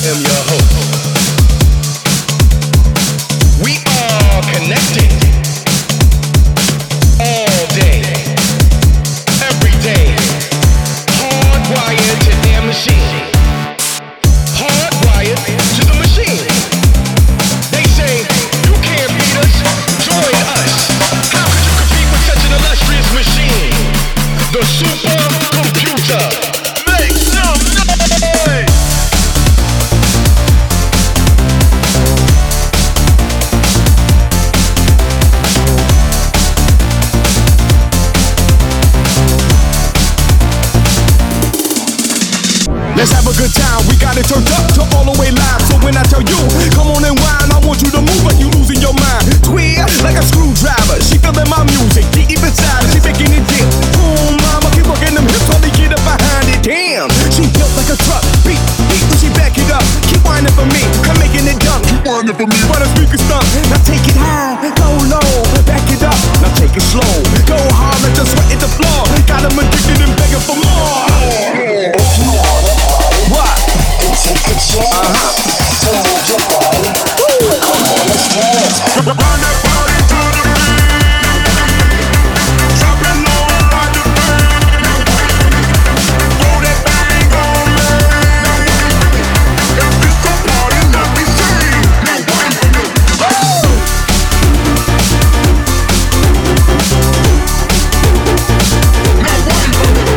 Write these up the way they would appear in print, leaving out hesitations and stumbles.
am your host. We are connected all day, every day, hardwired to their machine, hardwired to the machine. They say, you can't beat us, join us. How could you compete with such an illustrious machine? The supercomputer. Make some noise! Let's have a good time, we got it turned up to all the way live. So when I tell you, come on and whine, I want you to move like you losing your mind. Twist like a screwdriver, she feeling my music, deep inside, she making it dip. Boom, mama, keep working them hips while they get up behind it. Damn, she built like a truck, beat, beat when she back it up. Keep whining for me, I'm making it dumb. Keep whining for me, while the speakers stump. Now take it high, go low, back it up. Now take it slow, go hard, let the sweat hit the floor. Got them addicted and begging for more. What? Take a chance to move your body. Come on, let's dance. Run that body to the beat. Drop it low like the beat. Throw that thing on me. If this a party, let me see. Now wine for me. Now wine for me.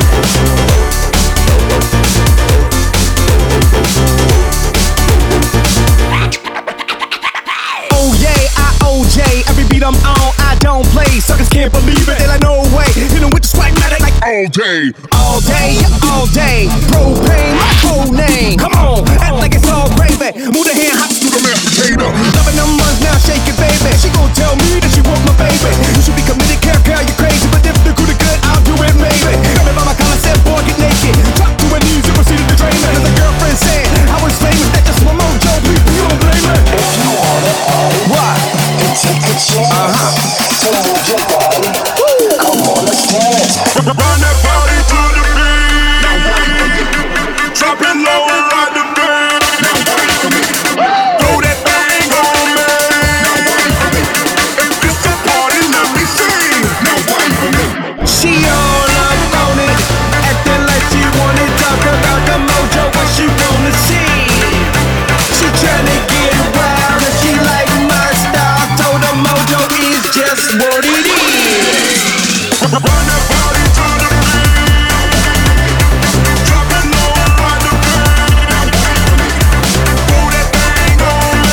Every beat I'm on, I don't play. Suckers can't believe it, they like no way. Hit them with the swipe matic like all day. All day, all day. Propane, my code name. Come on, act like it's all gravy. Move the hand hot to the mashed potato. Loving them ones now, shake it, baby. She gon' tell me that she want my baby. You should be committed, girl, you crazy. But if the good, I'll do it, maybe. Got me by my collar, said, boy, get naked. Drop to her knees and proceeded to drain her. And the girlfriend said, I was famous, that just one more joke. Please, you don't blame me. If you wanna party, what? Take a chance to move your body. Come on, let's dance. Run that body to the beat. Now wine for me. Drop it low and ride the beat. Now wine for me. Throw that thing on me. Now wine for me. If this a party, let me see. Now wine for me. She all up on it, acting like she wanna talk about the mojo, what she wanna see. She tryna get wild and she like my style. Told the mojo is just what it is. Run that body to the beat. Drop it low and ride the beat. Throw that thing on me.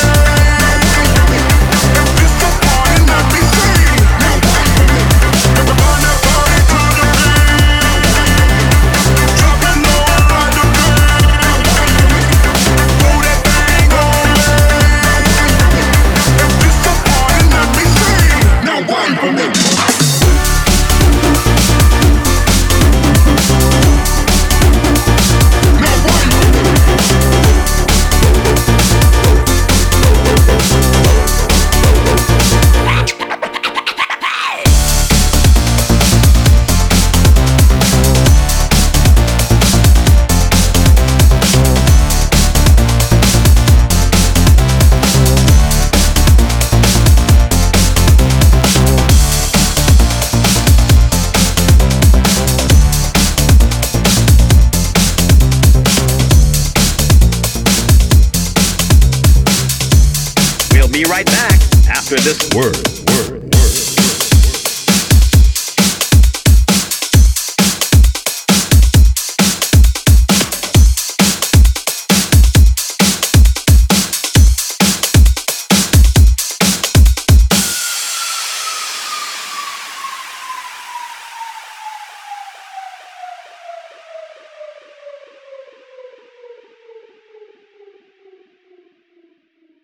If this a party, let me see. Now wine for me. Run that body to the beat. Drop it low and ride the beat. Throw that thing on me. If this a party, let me see. Now wine for me. We'll be right back after this word.